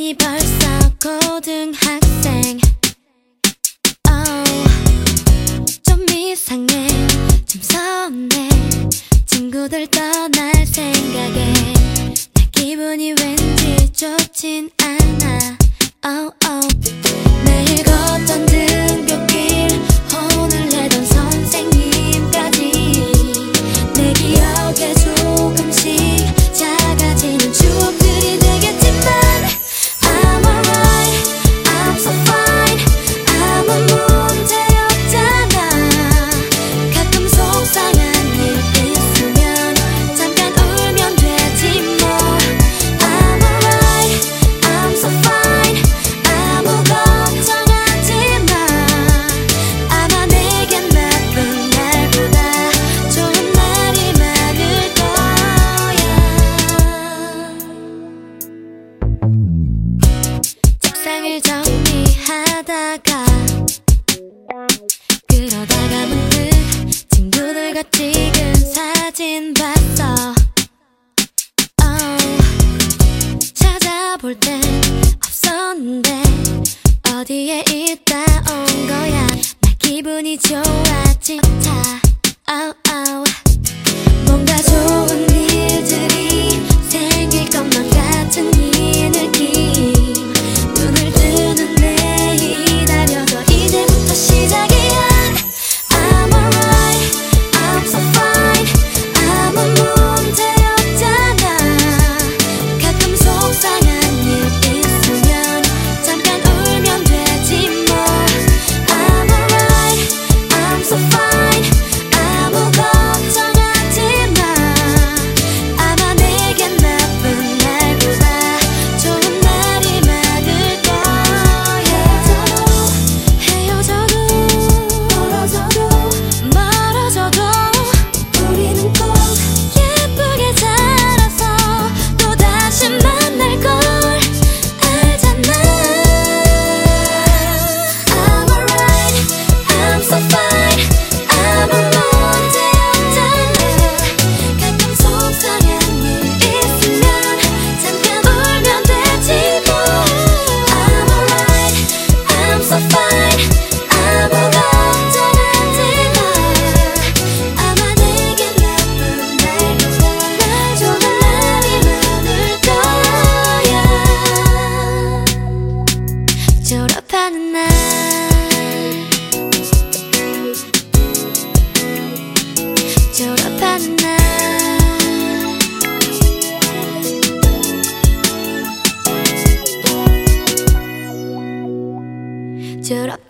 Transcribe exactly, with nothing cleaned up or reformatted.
나이 벌써 고등학생. oh, 좀 이상해, 좀 서운해. 친구들 떠날 생각에 내 기분이 왠지 좋진 않아. oh, oh. 매일 걷던 등굣길, 오늘 내던 선생님까지 내 기억에 조금씩 작아지는 추억들이 되겠지만 I'm alright, I'm so fine. 아무 문제 없잖아. 가끔 속상한 일 있으면 잠깐 울면 되지 뭐. I'm alright, I'm so fine. 아무 걱정하지 마. 아마 내겐 나쁜 날보다 좋은 날이 많을 거야. 책상을 정리하다가 그러다가 문득 친구들과 찍은 사진 봤어. oh, 찾아볼 땐 없었는데 어디에 있다 온 거야. 나 기분이 좋아진 것 같아. oh, oh. 뭔가 좋은 일들이 생길 것만 같은 이 느낌. 눈을 뜨는 매일 기다려도 이제부터 시작이야. I'm alright, I'm so fine. 아무 문제 없잖아. 가끔 속상한 일 있으면 잠깐 울면 되지 뭐. I'm alright, I'm so fine. 아무 걱정하지 마. 아마 내겐 나쁜 날보다 좋은 날이 많을 거야. 헤어져도 멀어져도 멀어져도 우리는 꼭 예쁘게 자라서 또다시 만날 걸 알잖아. I'm alright, I'm so fine. 아무 문제 없잖아. 가끔 속상한 일 있으면 잠깐 울면 되지 뭐. I'm alright, I'm so fine. 아무 걱정하지 마. 아마 내겐 나쁜 날보다 좋은 날이 많을 거야. 졸업하는 날, 졸업하는 날, 졸업